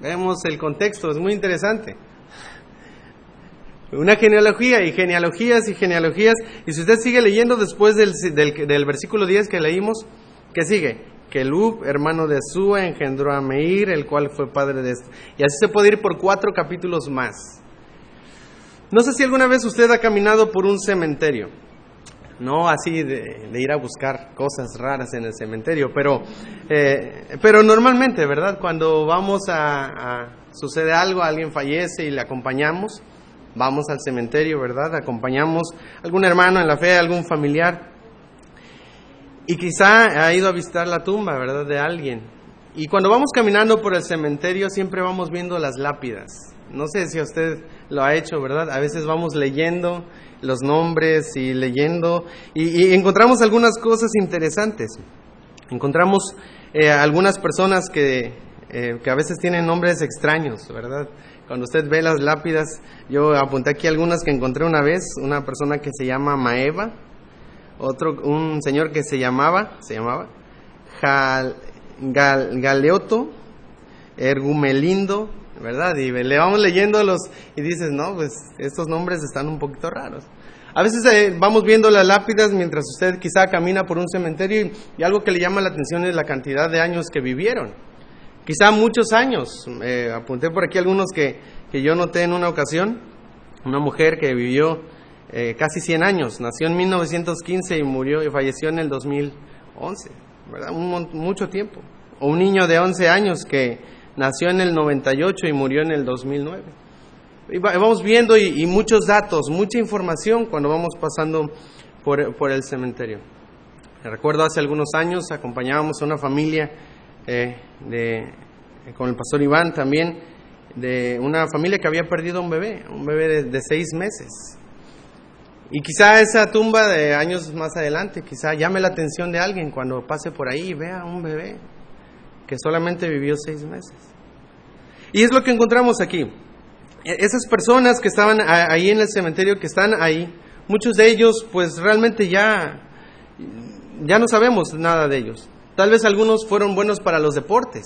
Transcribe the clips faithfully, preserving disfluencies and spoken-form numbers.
Vemos el contexto, es muy interesante. Una genealogía y genealogías y genealogías. Y si usted sigue leyendo después del, del, del versículo diez que leímos, ¿qué sigue? Kelub, hermano de Súa, engendró a Meir, el cual fue padre de este. Y así se puede ir por cuatro capítulos más. No sé si alguna vez usted ha caminado por un cementerio. No así de, de ir a buscar cosas raras en el cementerio, pero, eh, pero normalmente, ¿verdad? Cuando vamos a, a... sucede algo, alguien fallece y le acompañamos, vamos al cementerio, ¿verdad? Acompañamos a algún hermano en la fe, a algún familiar. Y quizá ha ido a visitar la tumba, ¿verdad? De alguien. Y cuando vamos caminando por el cementerio siempre vamos viendo las lápidas. No sé si usted lo ha hecho, ¿verdad? A veces vamos leyendo los nombres y leyendo y, y encontramos algunas cosas interesantes. Encontramos eh, algunas personas que, eh, que a veces tienen nombres extraños, ¿verdad? Cuando usted ve las lápidas, yo apunté aquí algunas que encontré una vez, una persona que se llama Maeva, otro, un señor que se llamaba, se llamaba Gal, Gal, Galeoto, Ergumelindo, ¿verdad? Y le vamos leyendo los y dices, no, pues estos nombres están un poquito raros. A veces eh, vamos viendo las lápidas mientras usted quizá camina por un cementerio y, y algo que le llama la atención es la cantidad de años que vivieron. Quizá muchos años. Eh, apunté por aquí algunos que, que yo noté en una ocasión. Una mujer que vivió eh, casi cien años. Nació en mil novecientos quince y murió y falleció en el dos mil once, ¿verdad? Un, mucho tiempo. O un niño de once años que nació en el noventa y ocho y murió en el dos mil nueve. Y vamos viendo y, y muchos datos, mucha información cuando vamos pasando por, por el cementerio. Me recuerdo hace algunos años acompañábamos a una familia eh, de, con el pastor Iván también, de una familia que había perdido un bebé, un bebé de, de seis meses. Y quizá esa tumba de años más adelante, quizá llame la atención de alguien cuando pase por ahí y vea un bebé que solamente vivió seis meses. Y es lo que encontramos aquí. Esas personas que estaban ahí en el cementerio, que están ahí, muchos de ellos pues realmente ya, ya no sabemos nada de ellos. Tal vez algunos fueron buenos para los deportes.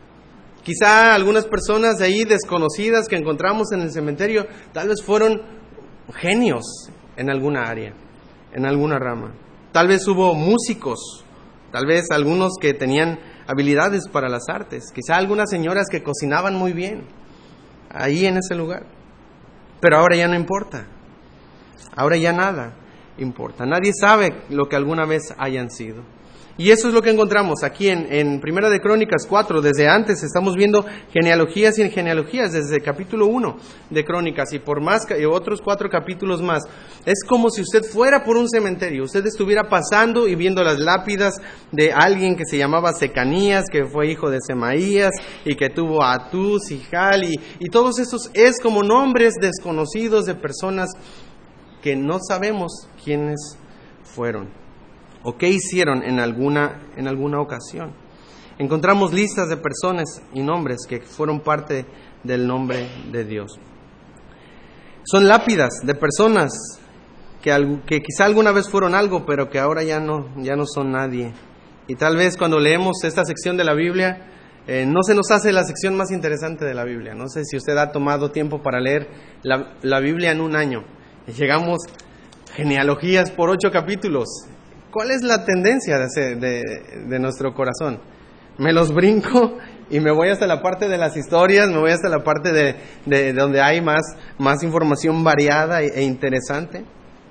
Quizá algunas personas de ahí desconocidas que encontramos en el cementerio, tal vez fueron genios en alguna área, en alguna rama. Tal vez hubo músicos, tal vez algunos que tenían habilidades para las artes, quizá algunas señoras que cocinaban muy bien, ahí en ese lugar. Pero ahora ya no importa, ahora ya nada importa, nadie sabe lo que alguna vez hayan sido. Y eso es lo que encontramos aquí en, en Primera de Crónicas cuatro. Desde antes estamos viendo genealogías y genealogías, desde el capítulo uno de Crónicas y por más y otros cuatro capítulos más. Es como si usted fuera por un cementerio, usted estuviera pasando y viendo las lápidas de alguien que se llamaba Secanías, que fue hijo de Semaías y que tuvo a Atús y Jal, y, y todos estos es como nombres desconocidos de personas que no sabemos quiénes fueron o qué hicieron en alguna, en alguna ocasión. Encontramos listas de personas y nombres que fueron parte del nombre de Dios. Son lápidas de personas que, que quizá alguna vez fueron algo, pero que ahora ya no, ya no son nadie. Y tal vez cuando leemos esta sección de la Biblia, eh, no se nos hace la sección más interesante de la Biblia. No sé si usted ha tomado tiempo para leer la, la Biblia en un año. Y llegamos genealogías por ocho capítulos. ¿Cuál es la tendencia de, de, de nuestro corazón? Me los brinco y me voy hasta la parte de las historias, me voy hasta la parte de, de, de donde hay más, más información variada e, e interesante.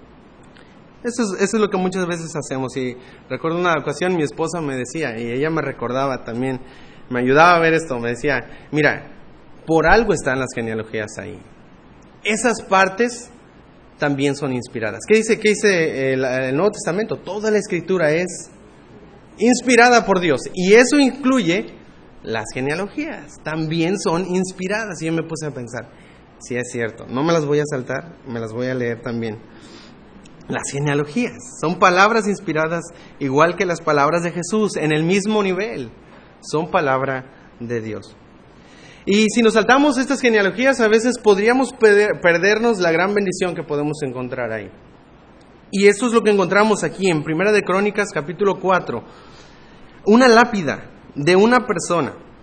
Eso es, eso es lo que muchas veces hacemos. Y recuerdo una ocasión mi esposa me decía, y ella me recordaba también, me ayudaba a ver esto, me decía, mira, por algo están las genealogías ahí. Esas partes también son inspiradas. ¿Qué dice, qué dice el, el Nuevo Testamento? Toda la Escritura es inspirada por Dios. Y eso incluye las genealogías. También son inspiradas. Y yo me puse a pensar, sí es cierto, no me las voy a saltar, me las voy a leer también. Las genealogías son palabras inspiradas igual que las palabras de Jesús, en el mismo nivel. Son palabra de Dios. Y si nos saltamos estas genealogías, a veces podríamos perder, perdernos la gran bendición que podemos encontrar ahí. Y eso es lo que encontramos aquí en Primera de Crónicas, capítulo cuatro. Una lápida de una persona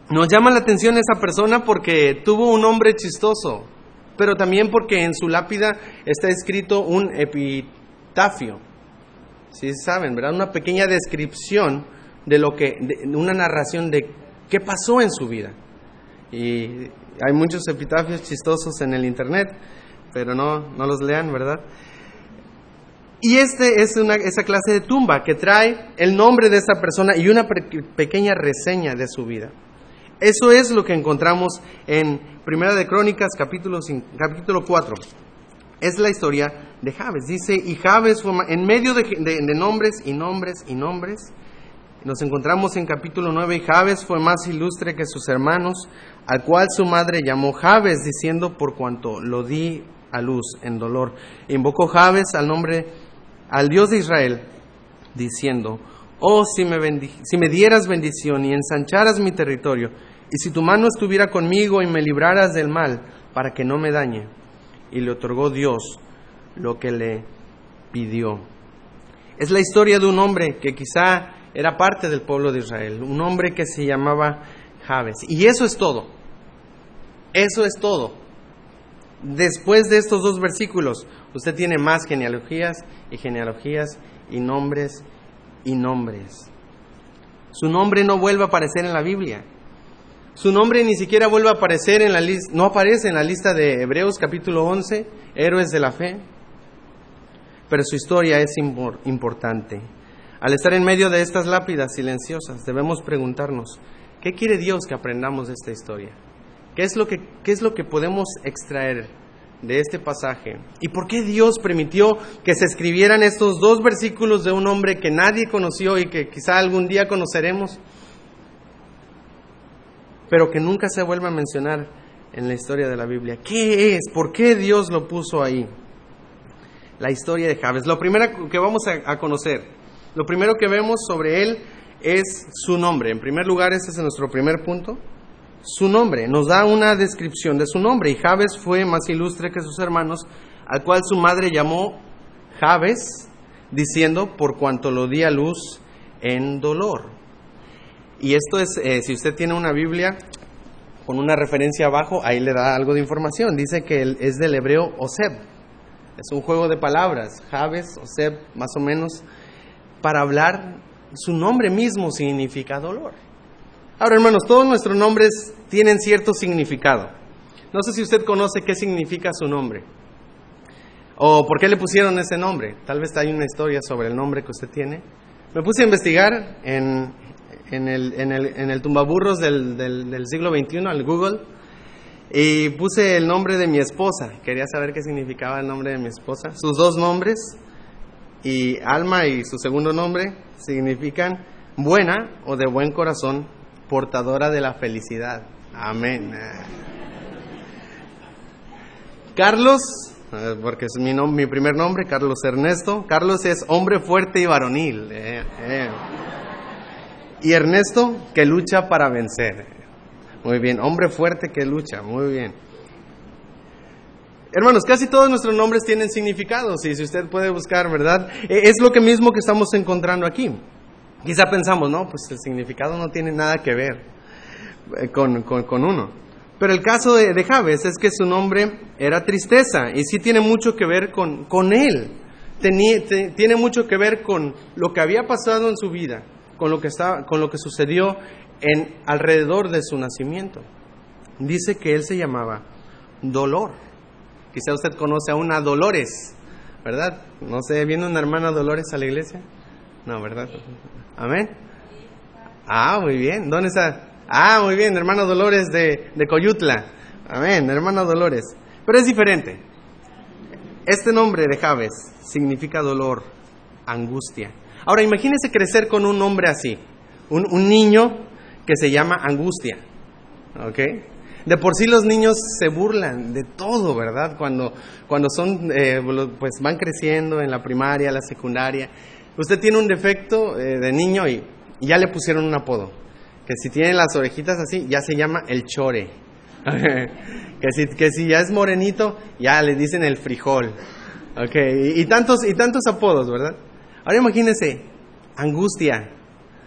Nos llama la atención esa persona porque tuvo un nombre chistoso, pero también porque en su lápida está escrito un epitafio. Sí saben, ¿verdad? Una pequeña descripción de lo que, de, una narración de qué pasó en su vida. Y hay muchos epitafios chistosos en el internet, pero no, no los lean, ¿verdad? Y este es una, esa clase de tumba que trae el nombre de esa persona y una pe- pequeña reseña de su vida. Eso es lo que encontramos en Primera de Crónicas, capítulo, cinco, capítulo cuatro. Es la historia de Jabes. Dice, y Jabes fue en medio de, de, de nombres y nombres y nombres. Nos encontramos en capítulo nueve, y Jabes fue más ilustre que sus hermanos, al cual su madre llamó Jabes, diciendo, por cuanto lo di a luz en dolor. Invocó Jabes al nombre, al Dios de Israel, diciendo, oh, si me, bendi- si me dieras bendición y ensancharas mi territorio, y si tu mano estuviera conmigo y me libraras del mal, para que no me dañe. Y le otorgó Dios lo que le pidió. Es la historia de un hombre que quizá era parte del pueblo de Israel, un hombre que se llamaba Jabes. Y eso es todo. Eso es todo. Después de estos dos versículos, usted tiene más genealogías y genealogías y nombres y nombres. Su nombre no vuelve a aparecer en la Biblia. Su nombre ni siquiera vuelve a aparecer en la lista, no aparece en la lista de Hebreos capítulo once, héroes de la fe. Pero su historia es impor- importante. Al estar en medio de estas lápidas silenciosas, debemos preguntarnos, ¿qué quiere Dios que aprendamos de esta historia? ¿Qué es lo que, qué es lo que podemos extraer de este pasaje? ¿Y por qué Dios permitió que se escribieran estos dos versículos de un hombre que nadie conoció y que quizá algún día conoceremos, pero que nunca se vuelve a mencionar en la historia de la Biblia? ¿Qué es? ¿Por qué Dios lo puso ahí? La historia de Jabes. Lo primero que vamos a, a conocer, lo primero que vemos sobre él es su nombre. En primer lugar, ese es nuestro primer punto. Su nombre, nos da una descripción de su nombre. Y Jabes fue más ilustre que sus hermanos, al cual su madre llamó Jabes, diciendo, por cuanto lo di a luz en dolor. Y esto es, eh, si usted tiene una Biblia con una referencia abajo, ahí le da algo de información. Dice que es del hebreo Oseb. Es un juego de palabras, Jabes, Oseb, más o menos, para hablar, su nombre mismo significa dolor. Ahora, hermanos, todos nuestros nombres tienen cierto significado. No sé si usted conoce qué significa su nombre, o por qué le pusieron ese nombre. Tal vez hay una historia sobre el nombre que usted tiene. Me puse a investigar en, en, el, en, el, en el tumbaburros del, del, del siglo veintiuno, al Google, y puse el nombre de mi esposa. Quería saber qué significaba el nombre de mi esposa. Sus dos nombres, y Alma y su segundo nombre, significan buena o de buen corazón, portadora de la felicidad. Amén. Carlos, porque es mi, nom- mi primer nombre, Carlos Ernesto. Carlos es hombre fuerte y varonil. Eh, eh. Y Ernesto, que lucha para vencer. Muy bien, hombre fuerte que lucha, muy bien. Hermanos, casi todos nuestros nombres tienen significados, y si usted puede buscar, ¿verdad? Es lo que mismo que estamos encontrando aquí. Quizá pensamos, no, pues el significado no tiene nada que ver con, con, con uno. Pero el caso de, de Jabes es que su nombre era tristeza, y sí tiene mucho que ver con, con él. Tenía, te, tiene mucho que ver con lo que había pasado en su vida, con lo que, estaba, con lo que sucedió en alrededor de su nacimiento. Dice que él se llamaba Dolor. Quizá usted conoce a una Dolores, ¿verdad? No sé, ¿viene una hermana Dolores a la iglesia? No, ¿verdad? Amén. Ah, muy bien. ¿Dónde está? Ah, muy bien, hermana Dolores de, de Coyutla. Amén, hermana Dolores. Pero es diferente. Este nombre de Jabes significa dolor, angustia. Ahora, imagínese crecer con un nombre así. Un, un niño que se llama Angustia. ¿Ok? De por sí los niños se burlan de todo, ¿verdad? Cuando, cuando son, eh, pues van creciendo en la primaria, la secundaria. Usted tiene un defecto eh, de niño y, y ya le pusieron un apodo. Que si tiene las orejitas así, ya se llama el chore. que, si, que si ya es morenito, ya le dicen el frijol. Okay. Y, y, tantos, y tantos apodos, ¿verdad? Ahora imagínese, Angustia.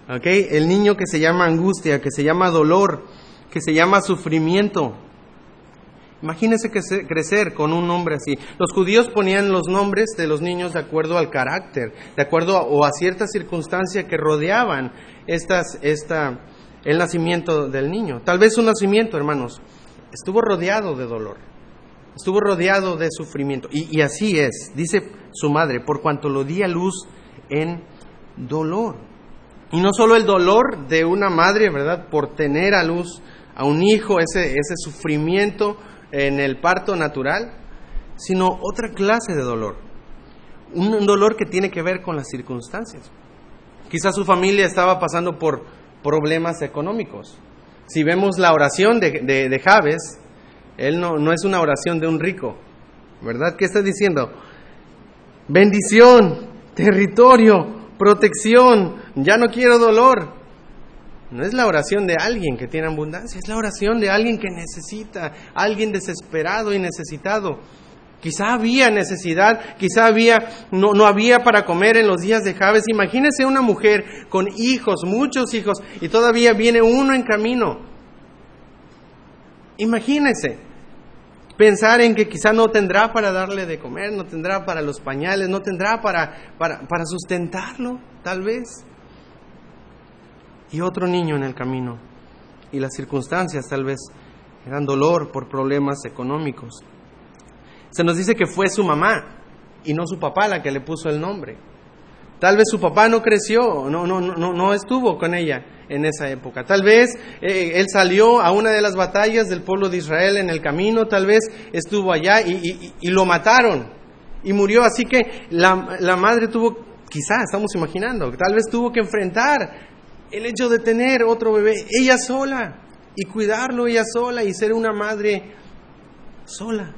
¿Okay? El niño que se llama angustia, que se llama dolor, que se llama sufrimiento. Imagínense crecer con un nombre así. Los judíos ponían los nombres de los niños de acuerdo al carácter, de acuerdo a, o a ciertas circunstancias que rodeaban estas, esta, el nacimiento del niño. Tal vez su nacimiento, hermanos, estuvo rodeado de dolor, estuvo rodeado de sufrimiento. Y, y así es, dice su madre, por cuanto lo di a luz en dolor. Y no solo el dolor de una madre, ¿verdad?, por tener a luz a un hijo, ese, ese sufrimiento en el parto natural, sino otra clase de dolor. Un dolor que tiene que ver con las circunstancias. Quizás su familia estaba pasando por problemas económicos. Si vemos la oración de, de, de Jabes, él no, no es una oración de un rico, ¿verdad? ¿Qué está diciendo? Bendición, territorio, protección, ya no quiero dolor. No es la oración de alguien que tiene abundancia, es la oración de alguien que necesita, alguien desesperado y necesitado. Quizá había necesidad, quizá había, no, no había para comer en los días de Jabes. Imagínese una mujer con hijos, muchos hijos, y todavía viene uno en camino. Imagínese pensar en que quizá no tendrá para darle de comer, no tendrá para los pañales, no tendrá para, para, para sustentarlo, tal vez. Y otro niño en el camino. Y las circunstancias tal vez eran dolor por problemas económicos. Se nos dice que fue su mamá y no su papá la que le puso el nombre. Tal vez su papá no creció, no, no, no, no estuvo con ella en esa época. Tal vez eh, él salió a una de las batallas del pueblo de Israel en el camino, tal vez estuvo allá y, y, y lo mataron y murió. Así que la, la madre tuvo, quizás estamos imaginando, tal vez tuvo que enfrentar el hecho de tener otro bebé, ella sola, y cuidarlo ella sola, y ser una madre sola.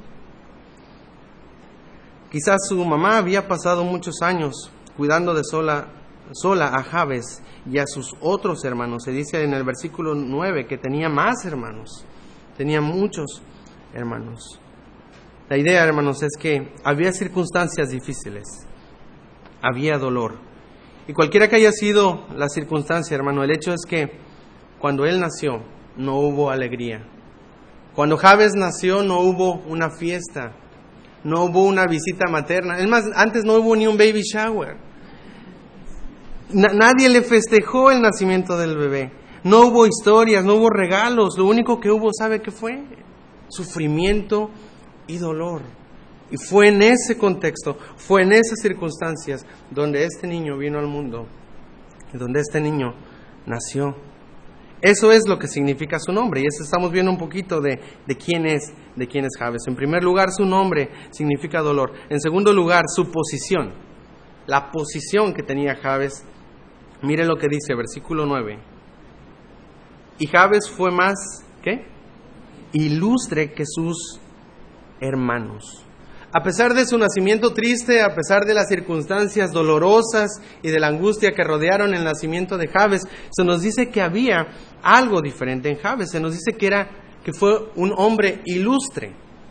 Quizás su mamá había pasado muchos años cuidando de sola, sola a Jabes y a sus otros hermanos. Se dice en el versículo nueve que tenía más hermanos, tenía muchos hermanos. La idea, hermanos, es que había circunstancias difíciles, había dolor. Y cualquiera que haya sido la circunstancia, hermano, el hecho es que cuando él nació no hubo alegría. Cuando Jabes nació no hubo una fiesta, no hubo una visita materna. Es más, antes no hubo ni un baby shower. Na- nadie le festejó el nacimiento del bebé. No hubo historias, no hubo regalos. Lo único que hubo, ¿sabe qué fue? Sufrimiento y dolor. Y fue en ese contexto, fue en esas circunstancias donde este niño vino al mundo, donde este niño nació. Eso es lo que significa su nombre, y eso estamos viendo un poquito de, de quién es, de quién es Jabes. En primer lugar, su nombre significa dolor. En segundo lugar, su posición, la posición que tenía Jabes. Mire lo que dice, versículo nueve. Y Jabes fue más, ¿qué? Ilustre que sus hermanos. A pesar de su nacimiento triste, a pesar de las circunstancias dolorosas y de la angustia que rodearon el nacimiento de Jabes, se nos dice que había algo diferente en Jabes. Se nos dice que era, que fue un hombre ilustre,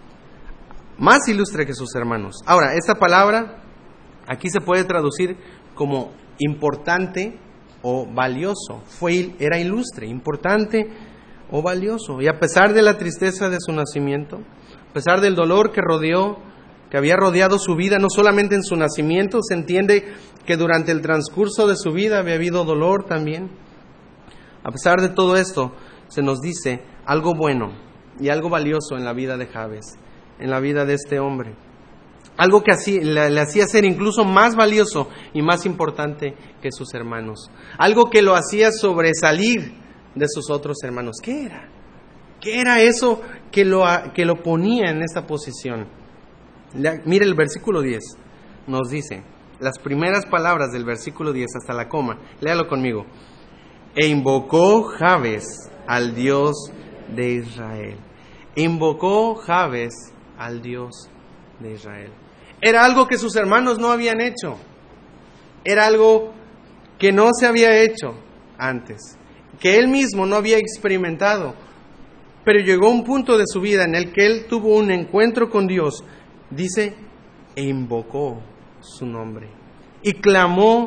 más ilustre que sus hermanos. Ahora, esta palabra aquí se puede traducir como importante o valioso. Fue, era ilustre, importante o valioso. Y a pesar de la tristeza de su nacimiento, a pesar del dolor que rodeó, que había rodeado su vida, no solamente en su nacimiento, se entiende que durante el transcurso de su vida había habido dolor también. A pesar de todo esto, se nos dice algo bueno y algo valioso en la vida de Jabes, en la vida de este hombre. Algo que así, le, le hacía ser incluso más valioso y más importante que sus hermanos. Algo que lo hacía sobresalir de sus otros hermanos. ¿Qué era? ¿Qué era eso que lo, que lo ponía en esta posición? Mire el versículo diez, nos dice, las primeras palabras del versículo diez hasta la coma, léalo conmigo. E invocó Jabes al Dios de Israel. Invocó Jabes al Dios de Israel. Era algo que sus hermanos no habían hecho. Era algo que no se había hecho antes, que él mismo no había experimentado. Pero llegó un punto de su vida en el que él tuvo un encuentro con Dios. Dice, e invocó su nombre y clamó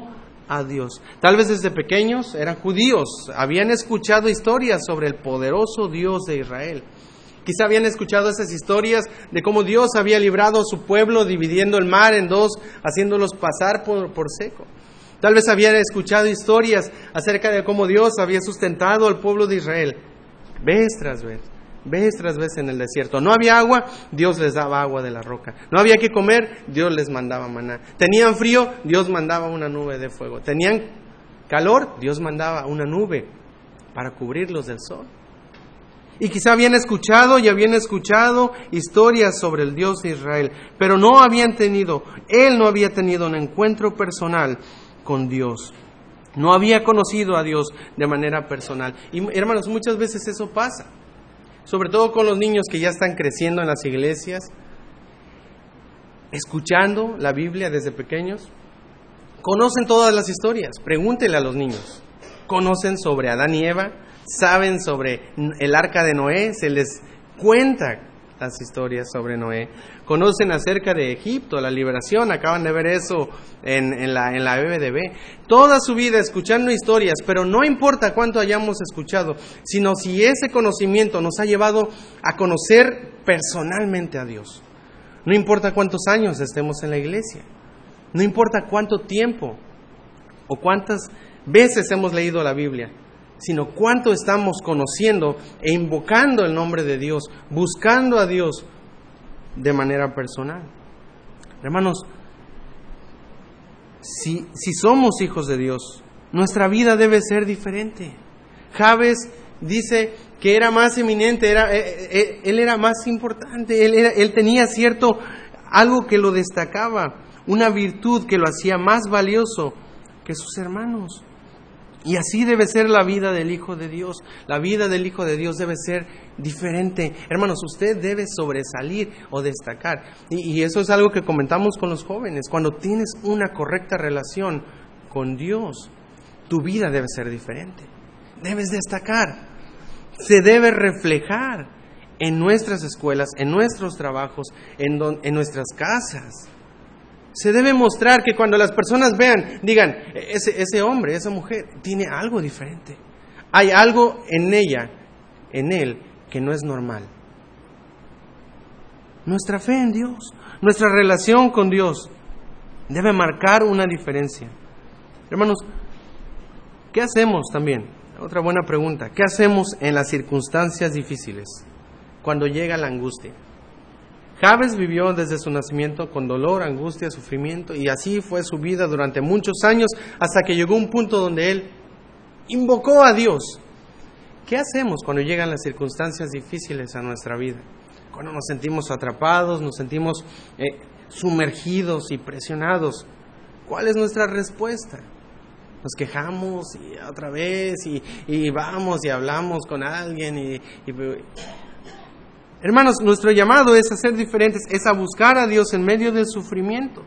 a Dios. Tal vez desde pequeños eran judíos, habían escuchado historias sobre el poderoso Dios de Israel. Quizá habían escuchado esas historias de cómo Dios había librado a su pueblo dividiendo el mar en dos, haciéndolos pasar por, por seco. Tal vez habían escuchado historias acerca de cómo Dios había sustentado al pueblo de Israel vez tras vez, vez tras vez en el desierto. No había agua, Dios les daba agua de la roca. No había que comer, Dios les mandaba maná. Tenían frío, Dios mandaba una nube de fuego. Tenían calor, Dios mandaba una nube para cubrirlos del sol. Y quizá habían escuchado y habían escuchado historias sobre el Dios de Israel, pero no habían tenido, él no había tenido un encuentro personal con Dios. No había conocido a Dios de manera personal. Y hermanos, muchas veces eso pasa, sobre todo con los niños que ya están creciendo en las iglesias, escuchando la Biblia desde pequeños. Conocen todas las historias, pregúntenle a los niños. Conocen sobre Adán y Eva, saben sobre el arca de Noé, se les cuenta las historias sobre Noé. Conocen acerca de Egipto, la liberación, acaban de ver eso en, en la, en la B B D B. Toda su vida escuchando historias, pero no importa cuánto hayamos escuchado, sino si ese conocimiento nos ha llevado a conocer personalmente a Dios. No importa cuántos años estemos en la iglesia, no importa cuánto tiempo o cuántas veces hemos leído la Biblia, sino cuánto estamos conociendo e invocando el nombre de Dios, buscando a Dios de manera personal. Hermanos, si, si somos hijos de Dios, nuestra vida debe ser diferente. Jabes dice que era más eminente, era, él, él era más importante, él, era, él tenía cierto, algo que lo destacaba, una virtud que lo hacía más valioso que sus hermanos. Y así debe ser la vida del Hijo de Dios. La vida del Hijo de Dios debe ser diferente. Hermanos, usted debe sobresalir o destacar. Y, y eso es algo que comentamos con los jóvenes. Cuando tienes una correcta relación con Dios, tu vida debe ser diferente. Debes destacar. Se debe reflejar en nuestras escuelas, en nuestros trabajos, en, don, en nuestras casas. Se debe mostrar que cuando las personas vean, digan, ese, ese hombre, esa mujer, tiene algo diferente. Hay algo en ella, en él, que no es normal. Nuestra fe en Dios, nuestra relación con Dios, debe marcar una diferencia. Hermanos, ¿qué hacemos también? Otra buena pregunta. ¿Qué hacemos en las circunstancias difíciles? Cuando llega la angustia. Jabes vivió desde su nacimiento con dolor, angustia, sufrimiento, y así fue su vida durante muchos años hasta que llegó un punto donde él invocó a Dios. ¿Qué hacemos cuando llegan las circunstancias difíciles a nuestra vida? Cuando nos sentimos atrapados, nos sentimos eh, sumergidos y presionados. ¿Cuál es nuestra respuesta? Nos quejamos y otra vez y, y vamos y hablamos con alguien y... y Hermanos, nuestro llamado es a ser diferentes, es a buscar a Dios en medio del sufrimiento.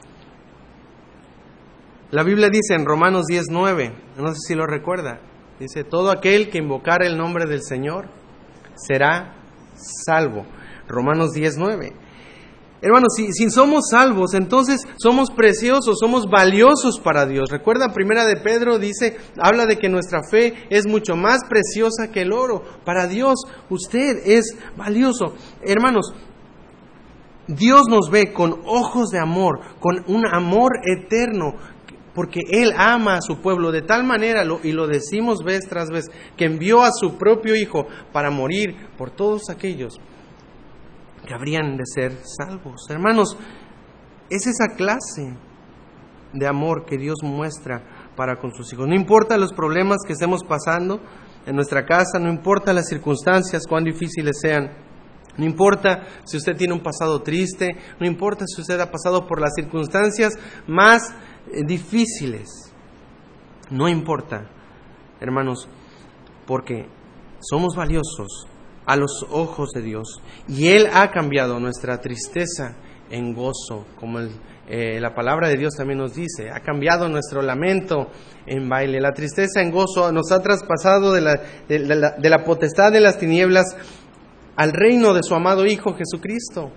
La Biblia dice en Romanos diez nueve, no sé si lo recuerda, dice, todo aquel que invocar el nombre del Señor será salvo. Romanos diez nueve. Hermanos, si, si somos salvos, entonces somos preciosos, somos valiosos para Dios. Recuerda, Primera de Pedro dice, habla de que nuestra fe es mucho más preciosa que el oro. Para Dios, usted es valioso. Hermanos, Dios nos ve con ojos de amor, con un amor eterno, porque Él ama a su pueblo de tal manera, lo, y lo decimos vez tras vez, que envió a su propio Hijo para morir por todos aquellos que habrían de ser salvos. Hermanos, es esa clase de amor que Dios muestra para con sus hijos. No importa los problemas que estemos pasando en nuestra casa, no importa las circunstancias, cuán difíciles sean, no importa si usted tiene un pasado triste, no importa si usted ha pasado por las circunstancias más eh, difíciles, no importa, hermanos, porque somos valiosos a los ojos de Dios, y Él ha cambiado nuestra tristeza en gozo, como el, eh, la palabra de Dios también nos dice, ha cambiado nuestro lamento en baile, la tristeza en gozo, nos ha traspasado de la, de, de la, de la potestad de las tinieblas al reino de su amado Hijo Jesucristo.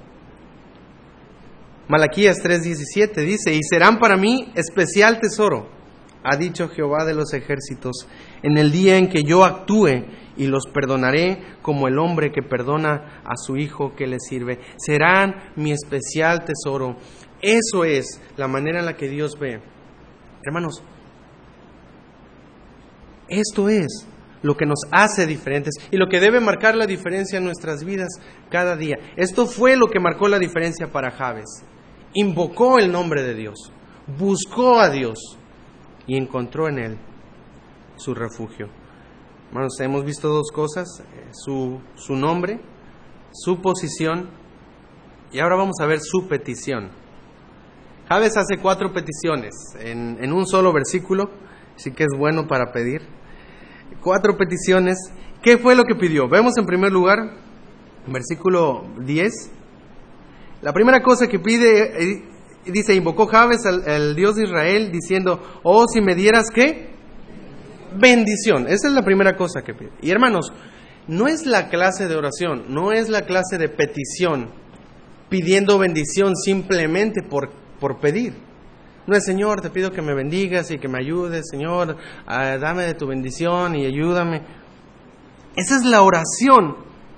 Malaquías tres diecisiete dice, y serán para mí especial tesoro, ha dicho Jehová de los ejércitos, en el día en que yo actúe y los perdonaré como el hombre que perdona a su hijo que le sirve. Serán mi especial tesoro. Eso es la manera en la que Dios ve. Hermanos, esto es lo que nos hace diferentes y lo que debe marcar la diferencia en nuestras vidas cada día. Esto fue lo que marcó la diferencia para Jabes. Invocó el nombre de Dios, buscó a Dios y encontró en Él su refugio. Hermanos, hemos visto dos cosas, su, su nombre, su posición, y ahora vamos a ver su petición. Jabes hace cuatro peticiones en, en un solo versículo, así que es bueno para pedir. Cuatro peticiones. ¿Qué fue lo que pidió? Vemos en primer lugar, versículo diez, la primera cosa que pide, dice, invocó Jabes al, al Dios de Israel, diciendo, oh, si me dieras, ¿qué? Bendición. Esa es la primera cosa que pide. Y hermanos, no es la clase de oración, no es la clase de petición, pidiendo bendición simplemente por, por pedir. No es, Señor, te pido que me bendigas y que me ayudes, Señor, uh, dame de tu bendición y ayúdame. Esa es la oración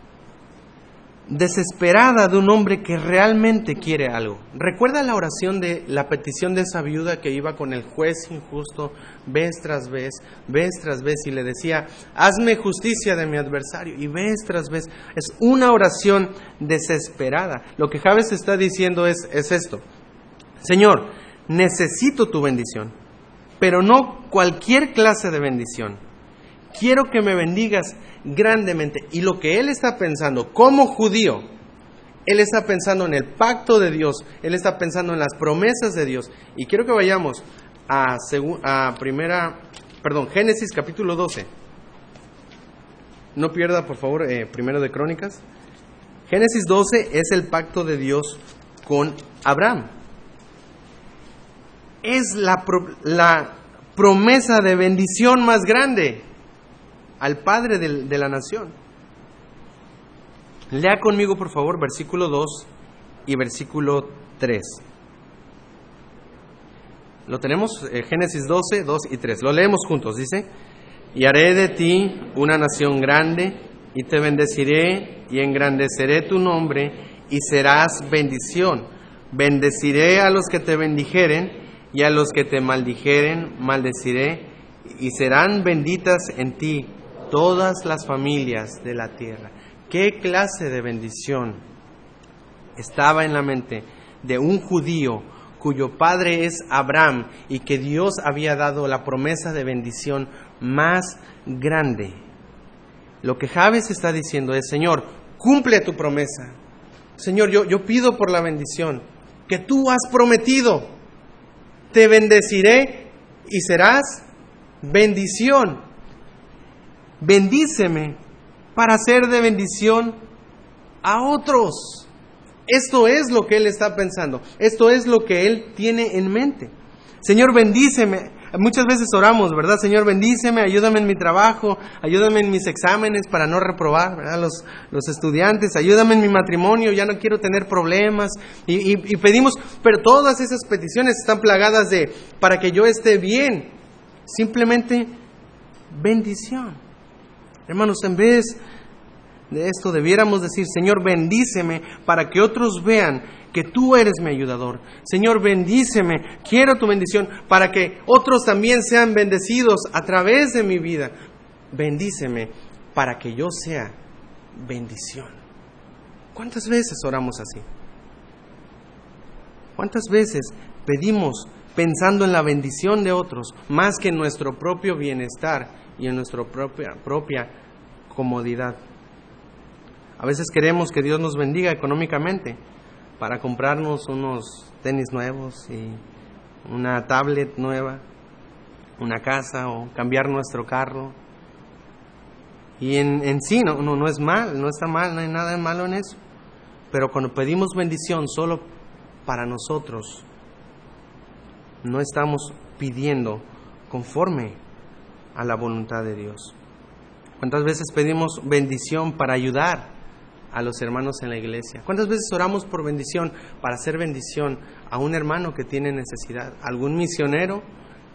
desesperada de un hombre que realmente quiere algo. ¿Recuerda la oración de la petición de esa viuda que iba con el juez injusto vez tras vez, vez tras vez y le decía, hazme justicia de mi adversario? Y vez tras vez, es una oración desesperada. Lo que Jabes está diciendo es, es esto, Señor, necesito tu bendición, pero no cualquier clase de bendición. Quiero que me bendigas grandemente. Y lo que él está pensando como judío, él está pensando en el pacto de Dios, él está pensando en las promesas de Dios. Y quiero que vayamos a, segu- a primera, perdón, Génesis capítulo doce. No pierda, por favor, eh, primero de Crónicas. Génesis doce es el pacto de Dios con Abraham. Es la, pro, la promesa de bendición más grande al Padre de, de la nación. Lea conmigo, por favor, versículo dos y versículo tres. Lo tenemos, eh, Génesis doce, dos y tres. Lo leemos juntos, dice, y haré de ti una nación grande, y te bendeciré, y engrandeceré tu nombre, y serás bendición. Bendeciré a los que te bendijeren, y a los que te maldijeren, maldeciré, y serán benditas en ti todas las familias de la tierra. ¿Qué clase de bendición estaba en la mente de un judío cuyo padre es Abraham y que Dios había dado la promesa de bendición más grande? Lo que Jabes está diciendo es, Señor, cumple tu promesa. Señor, yo, yo pido por la bendición que tú has prometido. Te bendeciré y serás bendición. Bendíceme para ser de bendición a otros. Esto es lo que él está pensando. Esto es lo que él tiene en mente. Señor, bendíceme. Muchas veces oramos, ¿verdad? Señor, bendíceme, ayúdame en mi trabajo, ayúdame en mis exámenes para no reprobar, ¿verdad? Los, los estudiantes, ayúdame en mi matrimonio, ya no quiero tener problemas. Y, y, y pedimos, pero todas esas peticiones están plagadas de, para que yo esté bien. Simplemente bendición. Hermanos, en vez de esto debiéramos decir, Señor, bendíceme para que otros vean que tú eres mi ayudador. Señor, bendíceme, quiero tu bendición para que otros también sean bendecidos a través de mi vida. Bendíceme para que yo sea bendición. ¿Cuántas veces oramos así? ¿Cuántas veces pedimos pensando en la bendición de otros más que en nuestro propio bienestar y en nuestra propia, propia comodidad? A veces queremos que Dios nos bendiga económicamente para comprarnos unos tenis nuevos y una tablet nueva, una casa o cambiar nuestro carro. Y en, en sí no, no, no es mal, no está mal, no hay nada de malo en eso. Pero cuando pedimos bendición solo para nosotros, no estamos pidiendo conforme a la voluntad de Dios. ¿Cuántas veces pedimos bendición para ayudar a los hermanos en la iglesia? ¿Cuántas veces oramos por bendición para hacer bendición a un hermano que tiene necesidad? ¿Algún misionero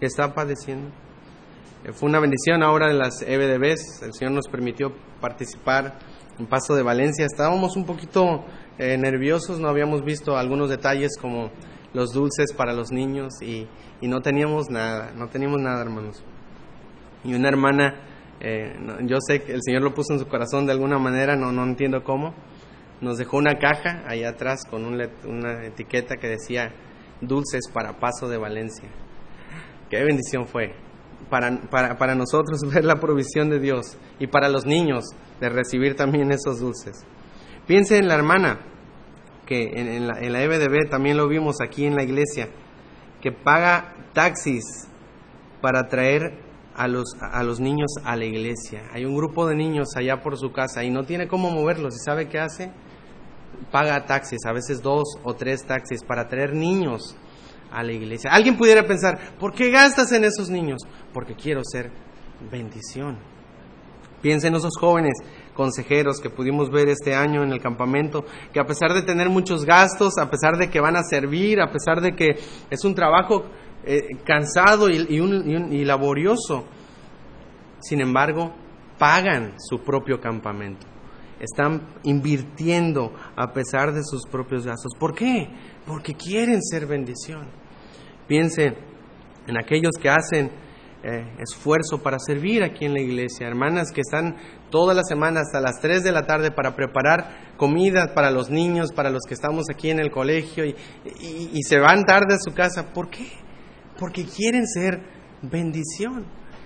que está padeciendo. Eh, fue una bendición ahora en las E B D Bs. El Señor nos permitió participar en Paso de Valencia. Estábamos un poquito eh, nerviosos, no habíamos visto algunos detalles como los dulces para los niños y, y no teníamos nada, no teníamos nada, hermanos. Y una hermana, eh, yo sé que el Señor lo puso en su corazón de alguna manera, no, no entiendo cómo, nos dejó una caja ahí atrás con un let, una etiqueta que decía dulces para Paso de Valencia. Qué bendición fue para, para, para nosotros ver la provisión de Dios y para los niños de recibir también esos dulces. Piense en la hermana que en, en, la, en la E B D B también lo vimos aquí en la iglesia, que paga taxis para traer a los, a los niños a la iglesia. Hay un grupo de niños allá por su casa y no tiene cómo moverlos. ¿Y sabe qué hace? Paga taxis, a veces dos o tres taxis para traer niños a la iglesia. Alguien pudiera pensar, ¿por qué gastas en esos niños? Porque quiero ser bendición. Piensa en esos jóvenes consejeros que pudimos ver este año en el campamento, que a pesar de tener muchos gastos, a pesar de que van a servir, a pesar de que es un trabajo eh, cansado y, y, un, y, un, y laborioso, sin embargo, pagan su propio campamento. Están invirtiendo a pesar de sus propios gastos. ¿Por qué? Porque quieren ser bendición. Piense en aquellos que hacen eh, esfuerzo para servir aquí en la iglesia. Hermanas que están toda la semana hasta las tres de la tarde para preparar comida para los niños, para los que estamos aquí en el colegio y, y, y se van tarde a su casa. ¿Por qué? Porque quieren ser bendición.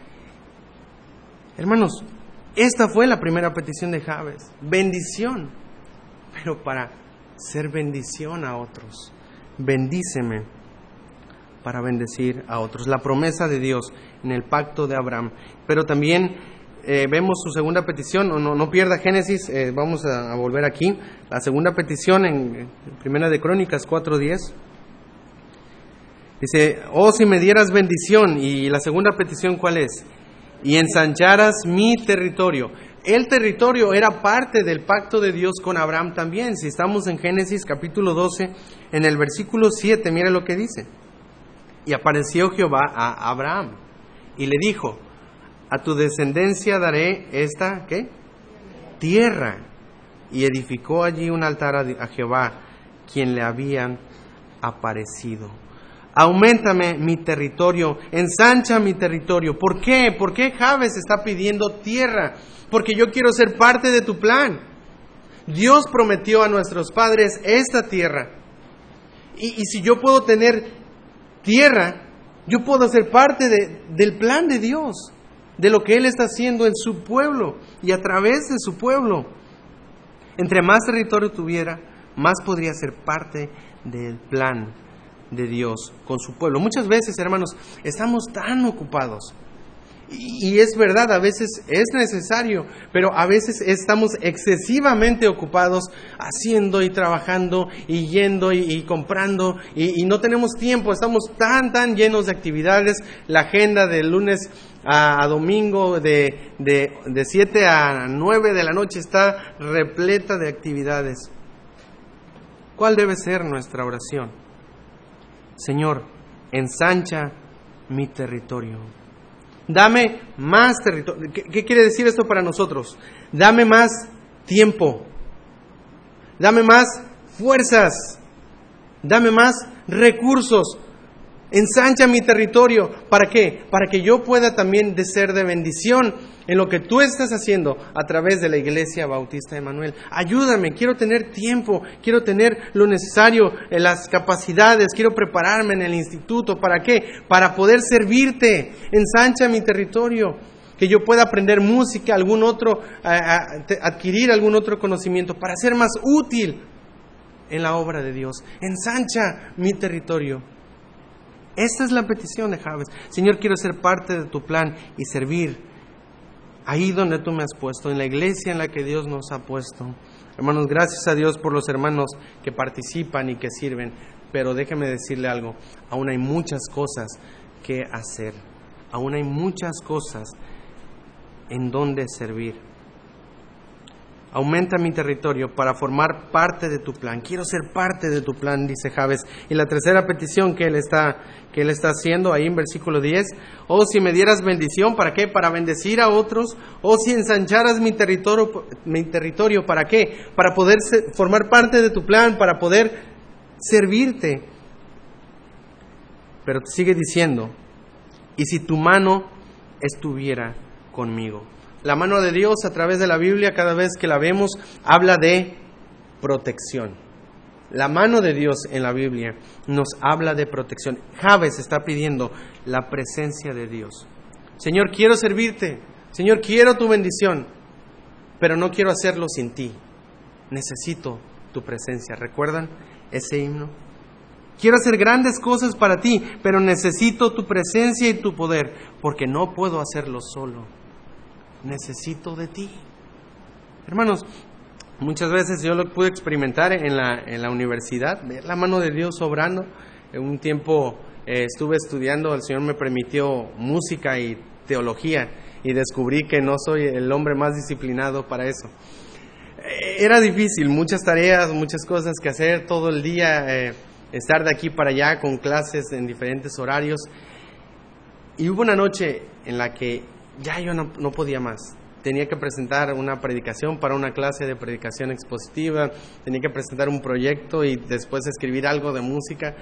Hermanos, esta fue la primera petición de Jabes, bendición, pero para ser bendición a otros. Bendíceme para bendecir a otros. La promesa de Dios en el pacto de Abraham. Pero también eh, vemos su segunda petición, no, no, no pierda Génesis, eh, vamos a, a volver aquí. La segunda petición en, en Primera de Crónicas cuatro diez. Dice, oh, si me dieras bendición. Y la segunda petición, ¿cuál es? Y ensancharas mi territorio. El territorio era parte del pacto de Dios con Abraham también. Si estamos en Génesis capítulo doce, en el versículo siete, mira lo que dice. Y apareció Jehová a Abraham y le dijo, a tu descendencia daré esta, ¿qué? Tierra. Y edificó allí un altar a Jehová, quien le habían aparecido. Auméntame mi territorio, ensancha mi territorio. ¿Por qué? ¿Por qué Jabes está pidiendo tierra? Porque yo quiero ser parte de tu plan. Dios prometió a nuestros padres esta tierra. Y, y si yo puedo tener tierra, yo puedo ser parte de, del plan de Dios, de lo que Él está haciendo en su pueblo y a través de su pueblo. Entre más territorio tuviera, más podría ser parte del plan de Dios con su pueblo. Muchas veces, hermanos, estamos tan ocupados y, y es verdad, a veces es necesario, pero a veces estamos excesivamente ocupados haciendo y trabajando y yendo y, y comprando y, y no tenemos tiempo, estamos tan tan llenos de actividades. La agenda de lunes a, a domingo de, de, de siete a nueve de la noche está repleta de actividades. ¿Cuál debe ser nuestra oración? Señor, ensancha mi territorio. Dame más territorio. ¿Qué, ¿Qué quiere decir esto para nosotros? Dame más tiempo. Dame más fuerzas. Dame más recursos. Ensancha mi territorio. ¿Para qué? Para que yo pueda también de ser de bendición en lo que tú estás haciendo a través de la Iglesia Bautista de Emanuel. Ayúdame, quiero tener tiempo, quiero tener lo necesario, las capacidades, quiero prepararme en el instituto. ¿Para qué? Para poder servirte. Ensancha mi territorio, que yo pueda aprender música, algún otro, adquirir algún otro conocimiento para ser más útil en la obra de Dios. Ensancha mi territorio. Esta es la petición de Jabes. Señor, quiero ser parte de tu plan y servir ahí donde tú me has puesto, en la iglesia en la que Dios nos ha puesto. Hermanos, gracias a Dios por los hermanos que participan y que sirven, pero déjeme decirle algo, aún hay muchas cosas que hacer, aún hay muchas cosas en donde servir, Aumenta mi territorio para formar parte de tu plan. Quiero ser parte de tu plan, dice Jabes. Y la tercera petición que él está, que él está haciendo ahí en versículo diez. Oh, si me dieras bendición, ¿para qué? Para bendecir a otros. Oh, si ensancharas mi territorio, mi territorio, ¿para qué? Para poder ser, formar parte de tu plan, para poder servirte. Pero sigue diciendo, y si tu mano estuviera conmigo. La mano de Dios a través de la Biblia, cada vez que la vemos, habla de protección. La mano de Dios en la Biblia nos habla de protección. Jabes está pidiendo la presencia de Dios. Señor, quiero servirte. Señor, quiero tu bendición, pero no quiero hacerlo sin ti. Necesito tu presencia. ¿Recuerdan ese himno? Quiero hacer grandes cosas para ti, pero necesito tu presencia y tu poder, porque no puedo hacerlo solo. Necesito de ti. Hermanos, muchas veces yo lo pude experimentar en la, en la universidad, ver la mano de Dios obrando. En un tiempo eh, estuve estudiando, el Señor me permitió música y teología, y descubrí que no soy el hombre más disciplinado para eso. Eh, era difícil, muchas tareas, muchas cosas que hacer todo el día, eh, estar de aquí para allá con clases en diferentes horarios. Y hubo una noche en la que ya yo no, no podía más. Tenía que presentar una predicación para una clase de predicación expositiva, tenía que presentar un proyecto y después escribir algo de música.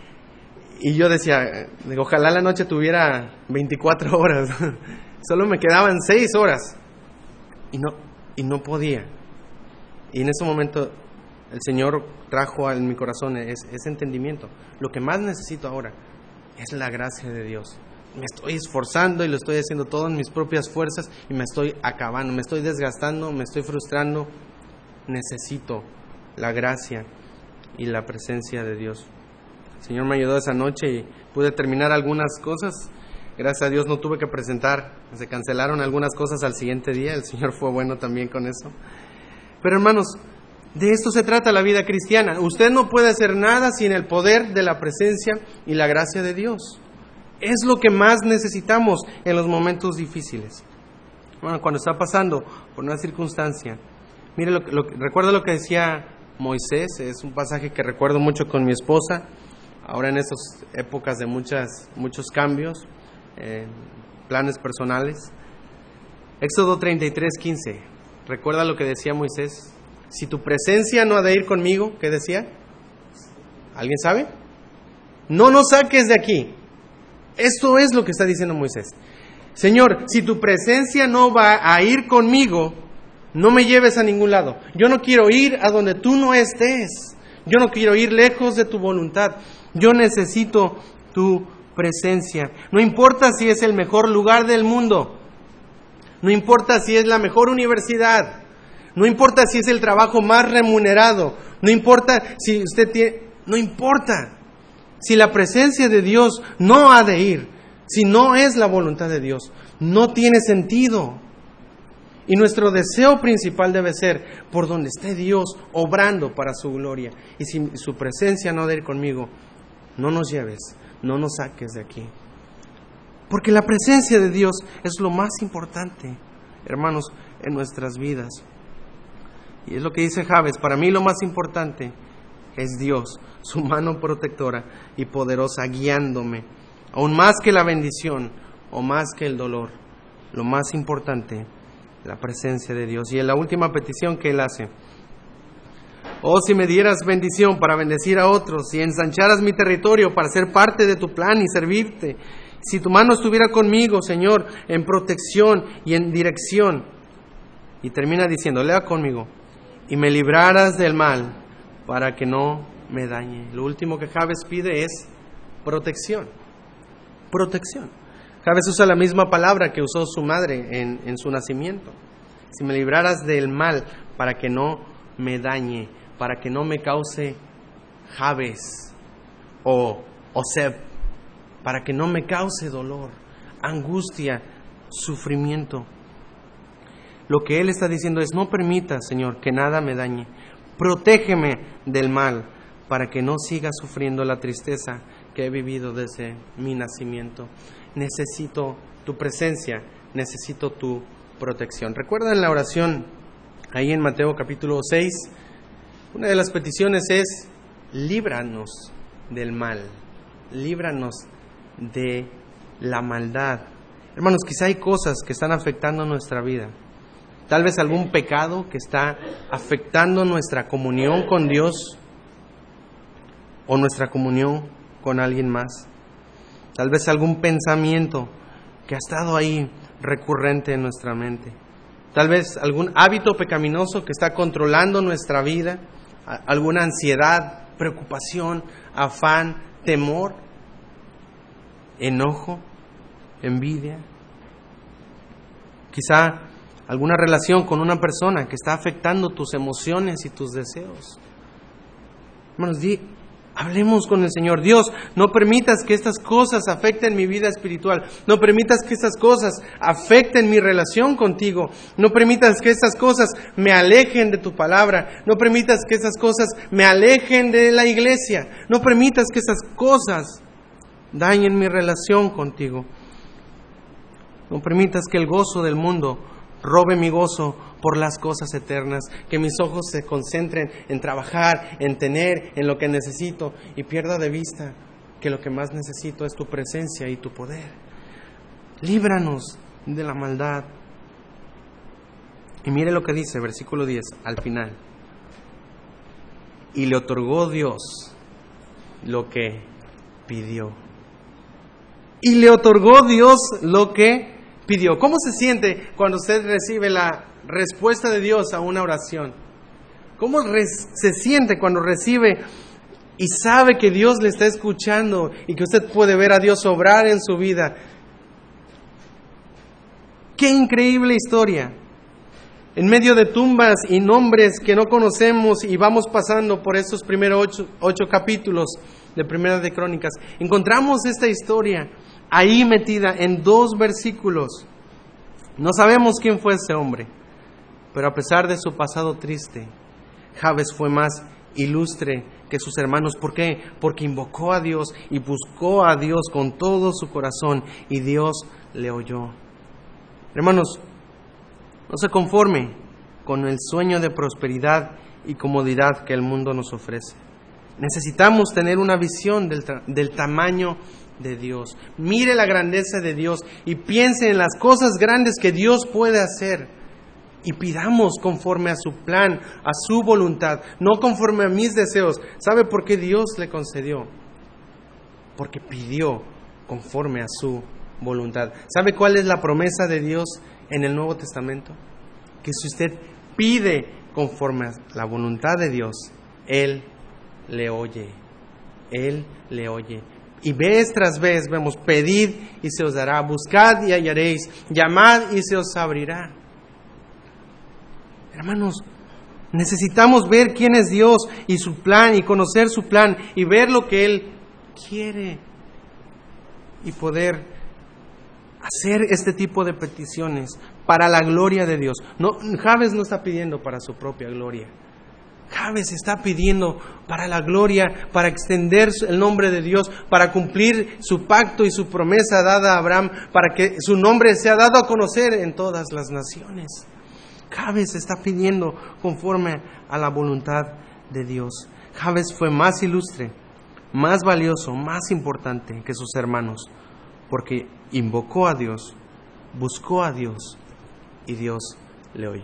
Y yo decía, ojalá la noche tuviera veinticuatro horas. Solo me quedaban seis horas. Y no, y no podía. Y en ese momento el Señor trajo en mi corazón ese, ese entendimiento. Lo que más necesito ahora es la gracia de Dios. Me estoy esforzando y lo estoy haciendo todo en mis propias fuerzas y me estoy acabando, me estoy desgastando, me estoy frustrando. Necesito la gracia y la presencia de Dios. El Señor me ayudó esa noche y pude terminar algunas cosas. Gracias a Dios no tuve que presentar, se cancelaron algunas cosas al siguiente día. El Señor fue bueno también con eso. Pero hermanos, de esto se trata la vida cristiana. Usted no puede hacer nada sin el poder de la presencia y la gracia de Dios. Es lo que más necesitamos en los momentos difíciles. Bueno, cuando está pasando por una circunstancia, mire, lo, lo, recuerdo lo que decía Moisés, es un pasaje que recuerdo mucho con mi esposa, ahora en estas épocas de muchas, muchos cambios, eh, planes personales. Éxodo treinta y tres, quince, recuerda lo que decía Moisés, si tu presencia no ha de ir conmigo, ¿qué decía? ¿Alguien sabe? No nos saques de aquí. Esto es lo que está diciendo Moisés. Señor, si tu presencia no va a ir conmigo, no me lleves a ningún lado. Yo no quiero ir a donde tú no estés. Yo no quiero ir lejos de tu voluntad. Yo necesito tu presencia. No importa si es el mejor lugar del mundo. No importa si es la mejor universidad. No importa si es el trabajo más remunerado. No importa si usted tiene... No importa. Si la presencia de Dios no ha de ir, si no es la voluntad de Dios, no tiene sentido. Y nuestro deseo principal debe ser por donde esté Dios obrando para su gloria. Y si su presencia no ha de ir conmigo, no nos lleves, no nos saques de aquí. Porque la presencia de Dios es lo más importante, hermanos, en nuestras vidas. Y es lo que dice Jabes, para mí lo más importante es Dios, su mano protectora y poderosa guiándome, aún más que la bendición o más que el dolor. Lo más importante, la presencia de Dios. Y en la última petición que él hace, oh, si me dieras bendición para bendecir a otros y ensancharas mi territorio para ser parte de tu plan y servirte, si tu mano estuviera conmigo, Señor, en protección y en dirección. Y termina diciendo, lea conmigo, y me libraras del mal para que no me dañe. Lo último que Jabes pide es protección. Protección. Jabes usa la misma palabra que usó su madre en, en su nacimiento. Si me libraras del mal para que no me dañe, para que no me cause Jabes o Oseb, para que no me cause dolor, angustia, sufrimiento. Lo que él está diciendo es, no permita, Señor, que nada me dañe. Protégeme del mal para que no siga sufriendo la tristeza que he vivido desde mi nacimiento. Necesito tu presencia, necesito tu protección. ¿Recuerdan la oración ahí en Mateo capítulo seis, una de las peticiones es: líbranos del mal, líbranos de la maldad. Hermanos, quizá hay cosas que están afectando nuestra vida. Tal vez algún pecado que está afectando nuestra comunión con Dios o nuestra comunión con alguien más. Tal vez algún pensamiento que ha estado ahí recurrente en nuestra mente. Tal vez algún hábito pecaminoso que está controlando nuestra vida, alguna ansiedad, preocupación, afán, temor, enojo, envidia. Quizá alguna relación con una persona que está afectando tus emociones y tus deseos. Hermanos, di, hablemos con el Señor. Dios, no permitas que estas cosas afecten mi vida espiritual. No permitas que estas cosas afecten mi relación contigo. No permitas que estas cosas me alejen de tu palabra. No permitas que estas cosas me alejen de la iglesia. No permitas que estas cosas dañen mi relación contigo. No permitas que el gozo del mundo robe mi gozo por las cosas eternas, que mis ojos se concentren en trabajar, en tener, en lo que necesito, y pierda de vista que lo que más necesito es tu presencia y tu poder. Líbranos de la maldad. Y mire lo que dice, versículo diez, al final. Y le otorgó Dios lo que pidió. Y le otorgó Dios lo que pidió. ¿Cómo se siente cuando usted recibe la respuesta de Dios a una oración? ¿Cómo se siente cuando recibe y sabe que Dios le está escuchando y que usted puede ver a Dios obrar en su vida? ¡Qué increíble historia! En medio de tumbas y nombres que no conocemos, y vamos pasando por estos primeros ocho, ocho capítulos de Primera de Crónicas, encontramos esta historia ahí metida en dos versículos. No sabemos quién fue ese hombre, pero a pesar de su pasado triste, Jabes fue más ilustre que sus hermanos. ¿Por qué? Porque invocó a Dios y buscó a Dios con todo su corazón, y Dios le oyó. Hermanos, no se conforme con el sueño de prosperidad y comodidad que el mundo nos ofrece. Necesitamos tener una visión del, tra- del tamaño de Dios. Mire la grandeza de Dios y piense en las cosas grandes que Dios puede hacer. Y pidamos conforme a su plan, a su voluntad, no conforme a mis deseos. ¿Sabe por qué Dios le concedió? Porque pidió conforme a su voluntad. ¿Sabe cuál es la promesa de Dios en el Nuevo Testamento? Que si usted pide conforme a la voluntad de Dios, Él le oye. Él le oye. Y vez tras vez vemos: pedid y se os dará, buscad y hallaréis, llamad y se os abrirá. Hermanos, necesitamos ver quién es Dios y su plan, y conocer su plan, y ver lo que Él quiere, y poder hacer este tipo de peticiones para la gloria de Dios. No, Jabes no está pidiendo para su propia gloria. Jabes está pidiendo para la gloria, para extender el nombre de Dios, para cumplir su pacto y su promesa dada a Abraham, para que su nombre sea dado a conocer en todas las naciones. Jabes está pidiendo conforme a la voluntad de Dios. Jabes fue más ilustre, más valioso, más importante que sus hermanos, porque invocó a Dios, buscó a Dios, y Dios le oyó.